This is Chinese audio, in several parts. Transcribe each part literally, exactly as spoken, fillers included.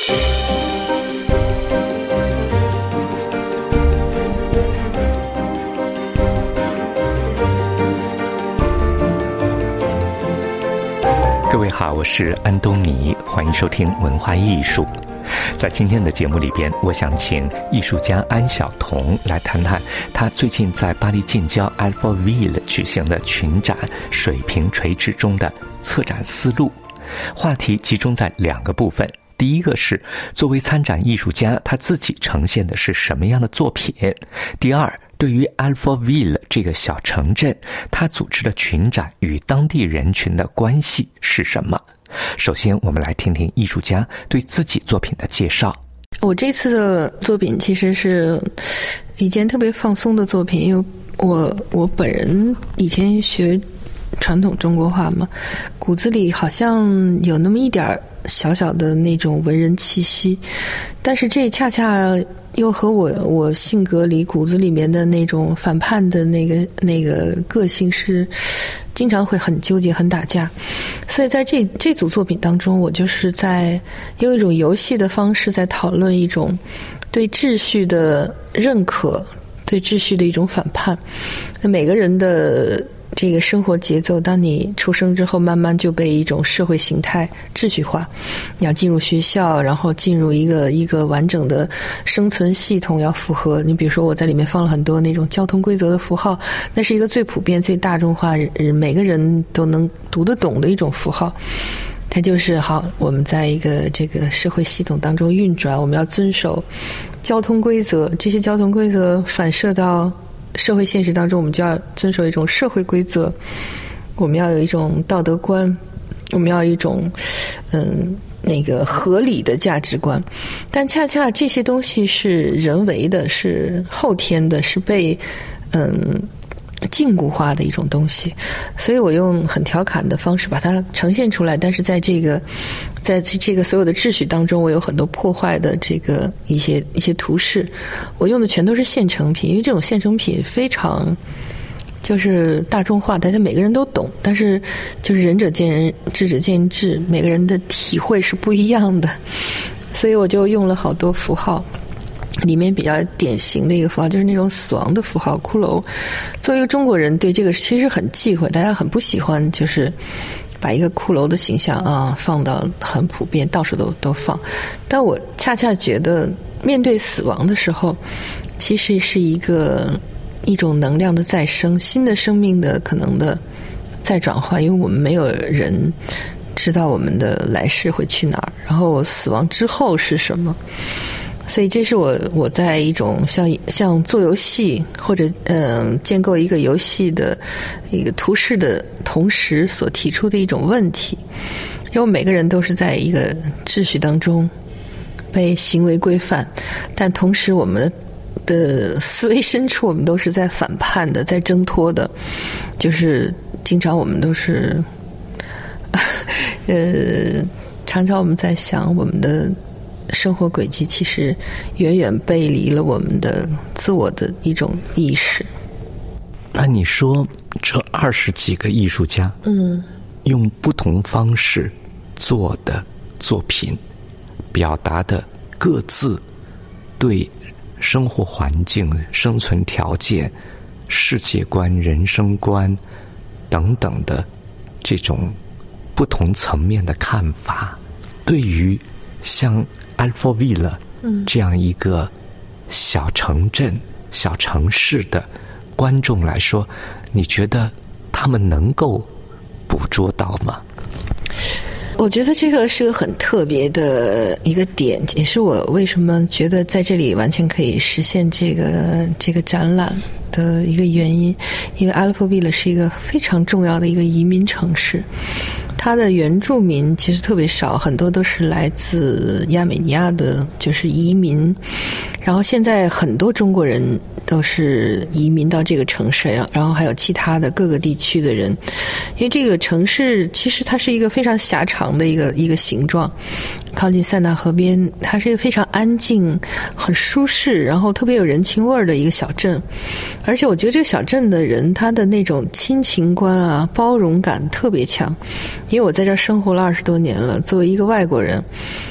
各位好，我是安东尼，欢迎收听文化艺术。在今天的节目里边，我想请艺术家安晓彤来谈谈他最近在巴黎近郊 Alphaville 举行的群展《水平垂直》中的策展思路。话题集中在两个部分，第一个是作为参展艺术家，他自己呈现的是什么样的作品；第二，对于 Alphaville 这个小城镇，他组织的群展与当地人群的关系是什么？首先我们来听听艺术家对自己作品的介绍。 我这次的作品其实是一件特别放松的作品，因为我我本人以前学传统中国画嘛，骨子里好像有那么一点小小的那种文人气息，但是这恰恰又和我我性格里骨子里面的那种反叛的那个那个个性是经常会很纠结很打架。所以在这这组作品当中，我就是在用一种游戏的方式在讨论一种对秩序的认可，对秩序的一种反叛。那每个人的这个生活节奏，当你出生之后，慢慢就被一种社会形态秩序化。你要进入学校，然后进入一个一个完整的生存系统，要符合。你比如说，我在里面放了很多那种交通规则的符号，那是一个最普遍、最大众化，每个人都能读得懂的一种符号。它就是好，我们在一个这个社会系统当中运转，我们要遵守交通规则，这些交通规则反射到社会现实当中，我们就要遵守一种社会规则，我们要有一种道德观，我们要有一种嗯那个合理的价值观。但恰恰这些东西是人为的，是后天的，是被嗯禁锢化的一种东西，所以我用很调侃的方式把它呈现出来。但是在这个在这个所有的秩序当中，我有很多破坏的这个一些一些图示，我用的全都是现成品，因为这种现成品非常就是大众化，大家每个人都懂，但是就是仁者见仁，智者见智，每个人的体会是不一样的，所以我就用了好多符号。里面比较典型的一个符号就是那种死亡的符号骷髅。作为一个中国人，对这个其实很忌讳，大家很不喜欢，就是把一个骷髅的形象啊放到很普遍，到处都都放。但我恰恰觉得，面对死亡的时候，其实是一个一种能量的再生，新的生命的可能的再转换，因为我们没有人知道我们的来世会去哪儿，然后死亡之后是什么。所以这是我我在一种像像做游戏或者嗯、呃、建构一个游戏的一个图示的同时所提出的一种问题，因为每个人都是在一个秩序当中被行为规范，但同时我们的思维深处我们都是在反叛的，在挣脱的，就是经常我们都是呃常常我们在想我们的生活轨迹其实远远背离了我们的自我的一种意识。 那你说这二十几个艺术家，嗯，用不同方式做的作品，表达的各自对生活环境、生存条件、世界观、人生观等等的这种不同层面的看法，对于像Alphaville这样一个小城镇、小城市的观众来说，你觉得他们能够捕捉到吗？ 我觉得这个是个很特别的一个点，也是我为什么觉得在这里完全可以实现这个这个展览的一个原因。因为 Alphaville 是一个非常重要的一个移民城市，它的原住民其实特别少，很多都是来自亚美尼亚的，就是移民。然后现在很多中国人都是移民到这个城市呀，然后还有其他的各个地区的人。因为这个城市其实它是一个非常狭长的一个一个形状，靠近塞纳河边，它是一个非常安静、很舒适，然后特别有人情味儿的一个小镇。而且我觉得这个小镇的人，他的那种亲情观啊、包容感特别强。因为我在这儿生活了二十多年了，作为一个外国人，我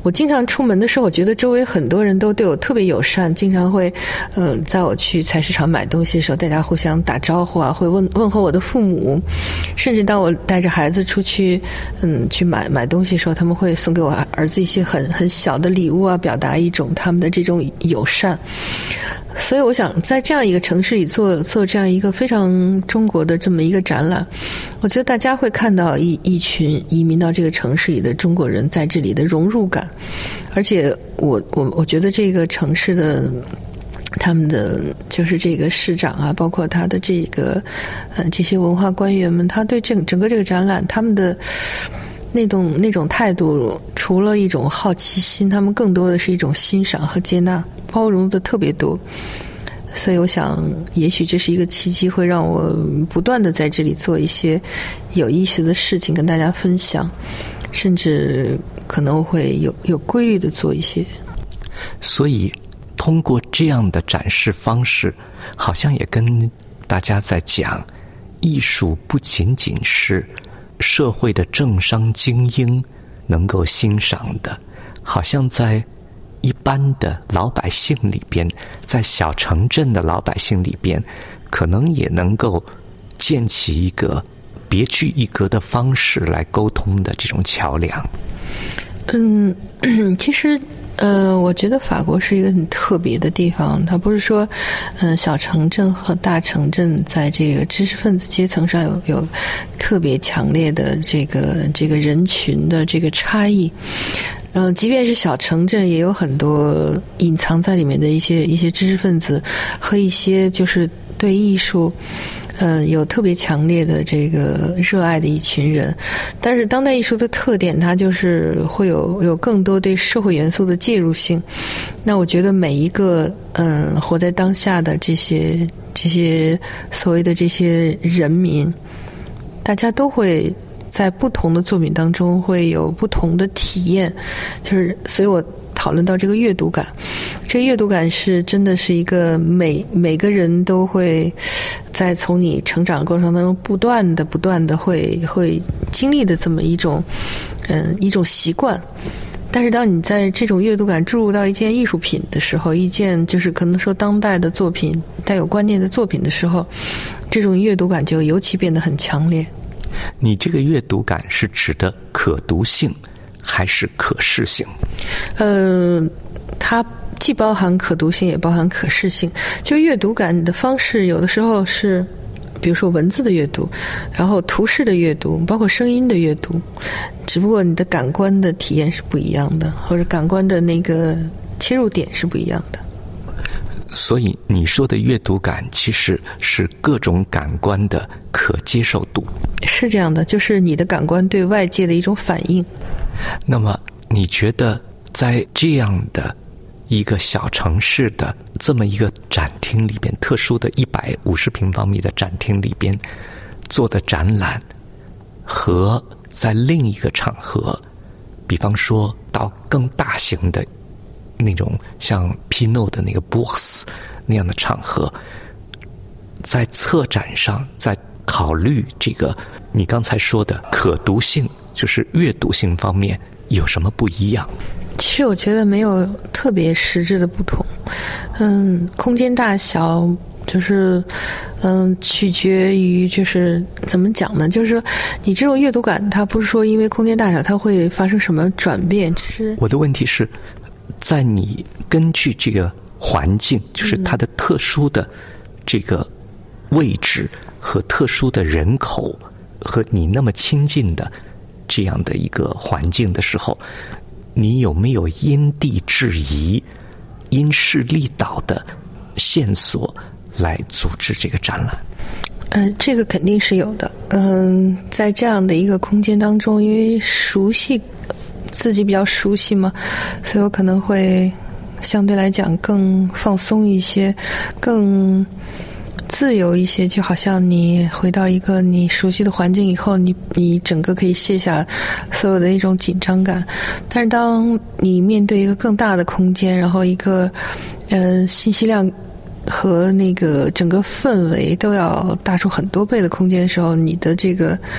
我经常出门的时候，我觉得周围很多人都对我特别友善，经常会，嗯、呃，在我去菜市场买东西的时候，大家互相打招呼啊，会问问候我的父母，甚至当我带着孩子出去，嗯，去买买东西的时候，他们会送给我儿子一些很很小的礼物啊，表达一种他们的这种友善。所以我想在这样一个城市里做做这样一个非常中国的这么一个展览，我觉得大家会看到一一群移民到这个城市里的中国人在这里的融入感，而且我我我觉得这个城市的他们的就是这个市长啊，包括他的这个呃这些文化官员们，他对整整个这个展览他们的那种那种态度，除了一种好奇心，他们更多的是一种欣赏和接纳，包容的特别多。所以我想也许这是一个契机，会让我不断的在这里做一些有意思的事情跟大家分享，甚至可能会有有规律的做一些。 所以通过这样的展示方式，好像也跟大家在讲，艺术不仅仅是社会的政商精英能够欣赏的，好像在一般的老百姓里边，在小城镇的老百姓里边，可能也能够建起一个别具一格的方式来沟通的这种桥梁。 嗯，其实呃，我觉得法国是一个很特别的地方，它不是说，嗯、呃，小城镇和大城镇在这个知识分子阶层上有有特别强烈的这个这个人群的这个差异。嗯、呃，即便是小城镇，也有很多隐藏在里面的一些一些知识分子和一些就是对艺术。嗯、呃，有特别强烈的这个热爱的一群人，但是当代艺术的特点，它就是会有有更多对社会元素的介入性。那我觉得每一个嗯、呃、活在当下的这些这些所谓的这些人民，大家都会在不同的作品当中会有不同的体验，就是所以我讨论到这个阅读感，这个阅读感是真的是一个每每个人都会在从你成长的过程当中不断的不断的会会经历的这么一种嗯一种习惯。但是当你在这种阅读感注入到一件艺术品的时候，一件就是可能说当代的作品带有观念的作品的时候，这种阅读感就尤其变得很强烈。 你这个阅读感是指的可读性还是可视性？ 呃，它既包含可读性，也包含可视性。就是阅读感的方式，有的时候是，比如说文字的阅读，然后图示的阅读，包括声音的阅读。只不过你的感官的体验是不一样的，或者感官的那个切入点是不一样的。 所以你说的阅读感其实是各种感官的可接受度。 是这样的，就是你的感官对外界的一种反应。 那么你觉得在这样的一个小城市的这么一个展厅里边，特殊的一百五十平方米的展厅里边做的展览，和在另一个场合，比方说到更大型的那种像 Pinot 的那个 Bourse 那样的场合，在策展上，在考虑这个你刚才说的可读性，就是阅读性方面有什么不一样？ 其实我觉得没有特别实质的不同。嗯，空间大小就是嗯取决于就是怎么讲呢？就是说你这种阅读感，它不是说因为空间大小它会发生什么转变。只是我的问题是在你根据这个环境，就是它的特殊的这个位置和特殊的人口和你那么亲近的这样的一个环境的时候，你有没有因地制宜、因势利导的线索来组织这个展览？ 嗯、呃，这个肯定是有的。嗯、呃，在这样的一个空间当中，因为熟悉自己比较熟悉嘛，所以我可能会相对来讲更放松一些，更自由一些，就好像你回到一个你熟悉的环境以后，你你整个可以卸下所有的一种紧张感。但是当你面对一个更大的空间，然后一个呃信息量和那个整个氛围都要大出很多倍的空间的时候，你的这个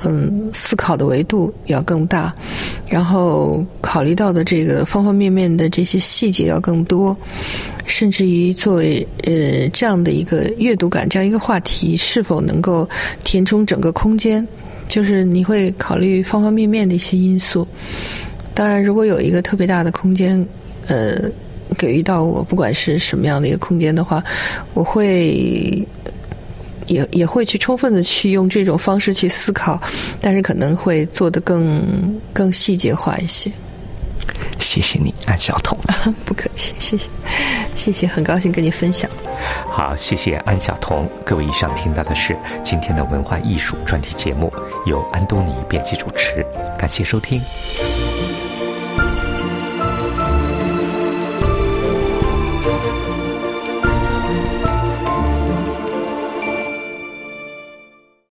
嗯思考的维度要更大，然后考虑到的这个方方面面的这些细节要更多，甚至于作为呃这样的一个阅读感，这样一个话题是否能够填充整个空间，就是你会考虑方方面面的一些因素。当然如果有一个特别大的空间呃给予到我，不管是什么样的一个空间的话，我会也也会去充分的去用这种方式去思考，但是可能会做得更更细节化一些。 谢谢你，安晓彤。 不客气，谢谢，谢谢，很高兴跟你分享。 好，谢谢安晓彤。各位，以上听到的是今天的文化艺术专题节目，由安东尼编辑主持，感谢收听。